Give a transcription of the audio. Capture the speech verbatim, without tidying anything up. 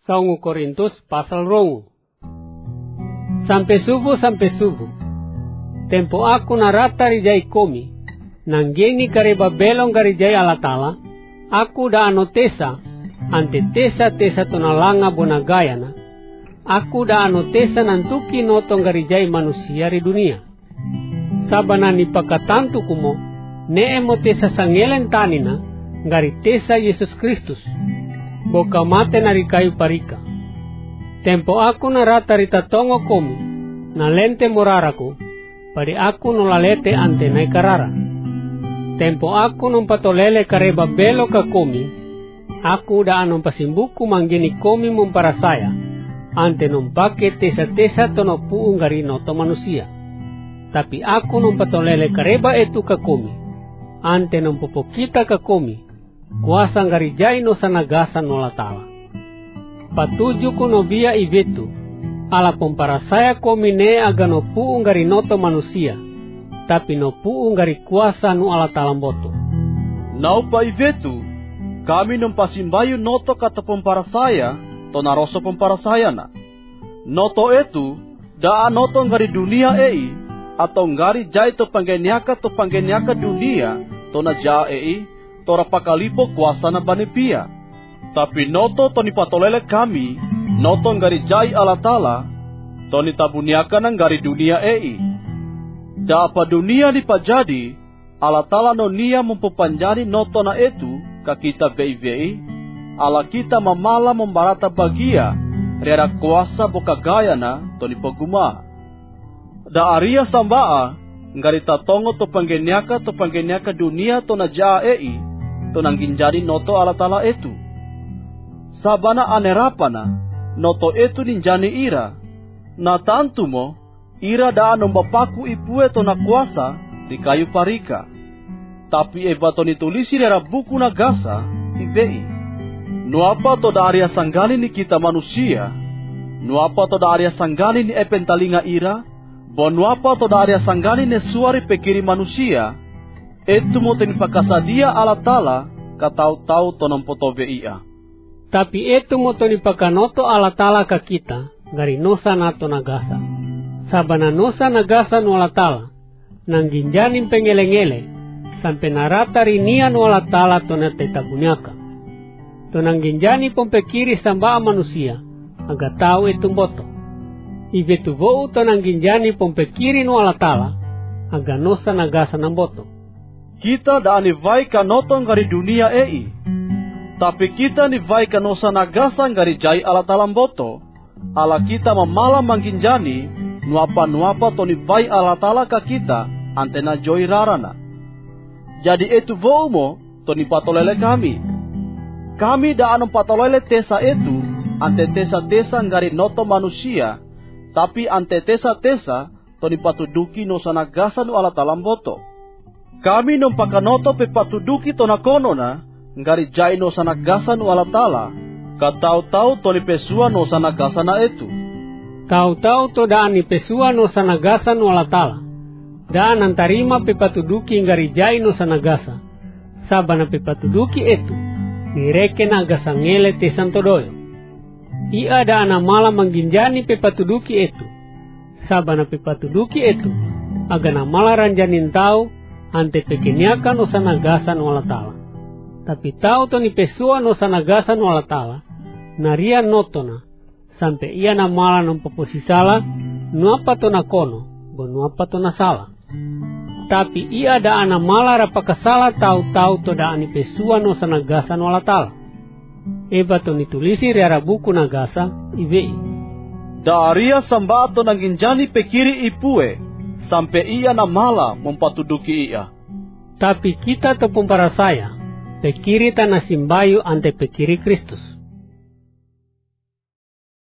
Saungu Korintus pasal rongu. Sampai subuh sampai subuh. Tempo aku narata rijai komi. Nanggeni kareba belong garijai alatala. Aku da anotesa. Ante tesa tesa tonalanga bonagayana. Aku da anotesa nantuki notong garijai manusia di dunia. Sabanani pakatantu kumo. Ne emotesa sangelen tanina. Garitesa Yesus Kristus. Boka mate nari kayu parika. Tempo aku narata rita tongo komi. Nalente moraraku. Padi aku nolalete ante nai karara. Tempo aku nompatolele kareba belo ka komi. Aku da anom pasimbuku manggini komi memparasaya. Ante nompake tesa-tesa tono puung gari noto manusia. Tapi aku nompatolele kareba etu ka komi. Ante nompopokita ka komi. Kuasa ngarijai no sanagasa no latala. Patuju ko no bia ivetu. Ala pomparasaya komine aga no puung gari noto manusia. Tapi no puung gari kuasa no alatala boto. Nau pa ivetu. Kami nompasimbayu noto kata pomparasaya. To naroso pomparasaya na. Noto etu. Daa noto ngari dunia ei. Atau ngari jai to panggeniaka to panggeniaka dunia. To na jaa ei. Tora pakalipo kuasa na banipia. Tapi noto toni patolele kami, noto ngari jai alatala, toni tabuniakan ngari dunia ei. Da apa dunia dipajadi, alatala no nia mempupanjani noto na etu, kakita vei-vei, ala kita mamala membarata bagia, rera kuasa boka gaya na, toni paguma. Da aria sambaa, ngari tatongo to panggeniaka to panggeniaka dunia to na jaa ei, to nangginjadi noto alatala etu. Sabana anerapana, noto etu ninjani ira. Na tantu mo, ira daan nombapaku ipue to na kuasa di kayu parika. Tapi eba to nitulisi rera buku na gasa, ivei. Nuapa to da aria sanggani ni kita manusia, nuapa to da aria sanggani ni epentalinga ira, bo nuapa to da aria sanggani ni suari pekiri manusia, etu mo tinipakasadia alatala katau-tau tonong potobe ia. Tapi etu mo tinipakanoto alatala ka kita gari nosa nato nagasa. Sabana nosa nagasa no alatala nangginjanin pengelengele sampai narata rinia no alatala to natetabunyaka. To nangginjani pompekiri sambaa manusia aga tau etu boto. Ibetu vou to nangginjani pompekiri no alatala aga nosa nagasa ng boto. Kita da anivai kanotong gari dunia ei. Tapi kita nivai kanosa nagasa gari jai alatalang boto. Ala kita mamala mangginjani. Nuapa-nuapa to nivai alatala ka kita. Antena joy rarana. Jadi etu vomo to nipatolele kami. Kami da anong patolele tesa etu. Ante tesa-tesa gari noto manusia. Tapi ante tesa-tesa to nipatuduki no sanagasa no alatalang boto. Kami nompakanoto pe patuduki tonakono na, ngari jai no sanagasa no alatala, katau-tau to ni pesua no sanagasa na etu. Tau-tau to daan ni pesua no sanagasa no alatala, daan antarima pe patuduki ngari jai no sanagasa, sabana pe patuduki etu, nireke na agasangele te santodoyo. Ia daan amala mangginjani pe patuduki etu, sabana pe patuduki etu, aga namala ranjanin tau, ante pekeniakan no sanagasa no alatala. Tapi tau to ni pesua no sanagasa no alatala, naria notona, sampai ia namala ng paposisala, nuapa to na kono, bo nuapa to na sala. Tapi ia daan namala rapakasala tau-tau to daan ni pesua no sanagasa no alatala. Eba to nitulisi riara buku nagasa, ivei. Da aria samba to nangginjani pekiri ipue, sampai ia namala mempatuduki ia. Tapi kita to pumparasaya, pekiri tanasimbayu ante pekiri Kristus.